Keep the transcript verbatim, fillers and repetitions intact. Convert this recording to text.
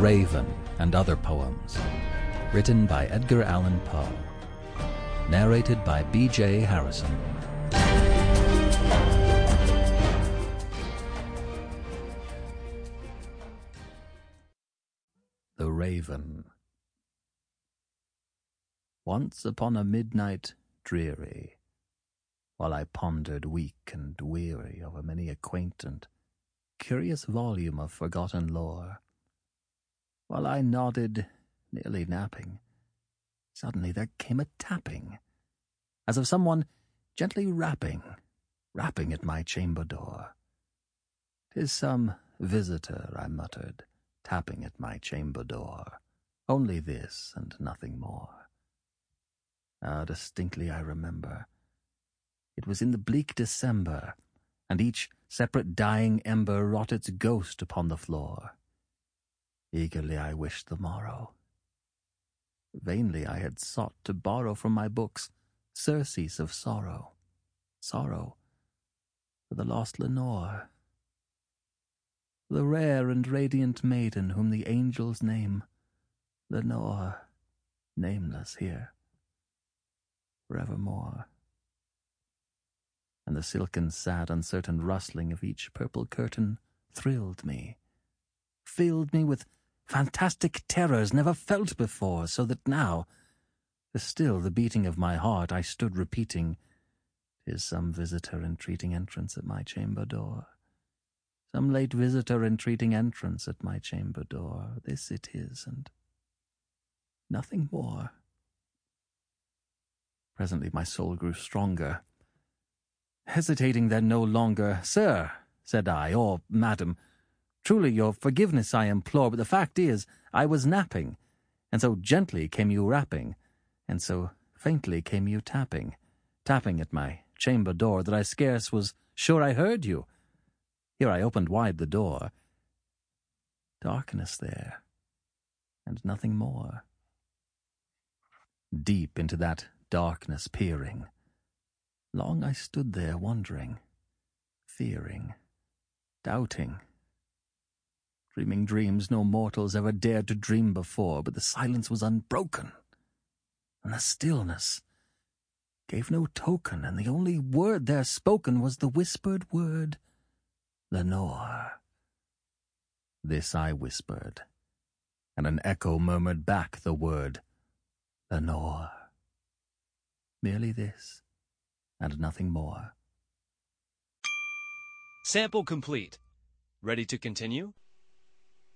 Raven and Other Poems, written by Edgar Allan Poe, narrated by B J Harrison. The Raven. Once upon a midnight dreary, while I pondered weak and weary over many a quaint and curious volume of forgotten lore, while I nodded, nearly napping, suddenly there came a tapping, as of someone gently rapping, rapping at my chamber door. "'Tis some visitor," I muttered, tapping at my chamber door. Only this, and nothing more. Ah, distinctly I remember. It was in the bleak December, and each separate dying ember wrought its ghost upon the floor. Eagerly I wished the morrow. Vainly I had sought to borrow from my books surcease of sorrow, sorrow for the lost Lenore, the rare and radiant maiden whom the angels name Lenore, nameless here, forevermore. And the silken, sad, uncertain rustling of each purple curtain thrilled me, filled me with fantastic terrors never felt before, so that now, to still the beating of my heart, I stood repeating, "'Tis some visitor entreating entrance at my chamber door. Some late visitor entreating entrance at my chamber door. This it is, and nothing more." Presently my soul grew stronger. Hesitating then no longer, "Sir," said I, "or madam, truly your forgiveness I implore, but the fact is, I was napping, and so gently came you rapping, and so faintly came you tapping, tapping at my chamber door, that I scarce was sure I heard you. Here I opened wide the door. Darkness there, and nothing more." Deep into that darkness peering, long I stood there wondering, fearing, doubting, dreaming dreams no mortals ever dared to dream before, but the silence was unbroken, and the stillness gave no token, and the only word there spoken was the whispered word, "Lenore." This I whispered, and an echo murmured back the word, "Lenore." Merely this, and nothing more. Sample complete. Ready to continue?